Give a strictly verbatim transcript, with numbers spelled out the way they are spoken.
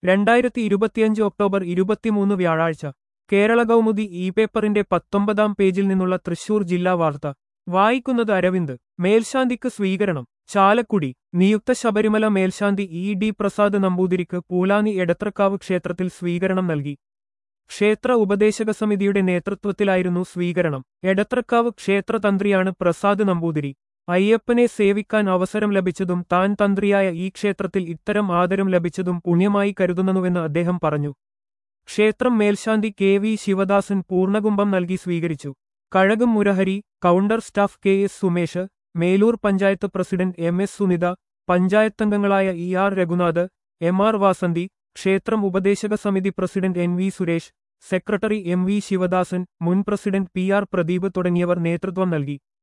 രണ്ടായിരത്തി ഇരുപത്തിയഞ്ച് ഒക്ടോബർ ഇരുപത്തിമൂന്ന് വ്യാഴാഴ്ച കേരള കൗമുദി ഇ പേപ്പറിന്റെ പത്തൊമ്പതാം പേജിൽ നിന്നുള്ള തൃശൂർ ജില്ലാ വാർത്ത വായിക്കുന്നത് അരവിന്ദ്. മേൽശാന്തിക്ക് സ്വീകരണം. ചാലക്കുടി. നിയുക്ത ശബരിമല മേൽശാന്തി ഇ ഡി പ്രസാദ് നമ്പൂതിരിക്ക് പൂലാനി എടത്രക്കാവ് ക്ഷേത്രത്തിൽ സ്വീകരണം നൽകി. ക്ഷേത്ര ഉപദേശക സമിതിയുടെ നേതൃത്വത്തിലായിരുന്നു സ്വീകരണം. എടത്രക്കാവ് ക്ഷേത്രതന്ത്രിയാണ് പ്രസാദ് നമ്പൂതിരി. അയ്യപ്പനെ സേവിക്കാൻ അവസരം ലഭിച്ചതും താൻ തന്ത്രിയായ ഈ ക്ഷേത്രത്തിൽ ഇത്തരം ആദരം ലഭിച്ചതും പുണ്യമായി കരുതുന്നുവെന്ന് അദ്ദേഹം പറഞ്ഞു. ക്ഷേത്രം മേൽശാന്തി കെ വി ശിവദാസൻ പൂർണ്ണകുംഭം നൽകി സ്വീകരിച്ചു. കഴകം Murahari, counter staff K S Sumesh, Melur panchayat president M S Sunitha, പഞ്ചായത്തംഗങ്ങളായ E R Raghunath, M R Vasanthi, ക്ഷേത്രം ഉപദേശക സമിതി president N V Suresh, secretary M V Sivadasan, മുൻ പ്രസിഡന്റ് പി ആർ പ്രദീപ് തുടങ്ങിയവർ നേതൃത്വം നൽകി.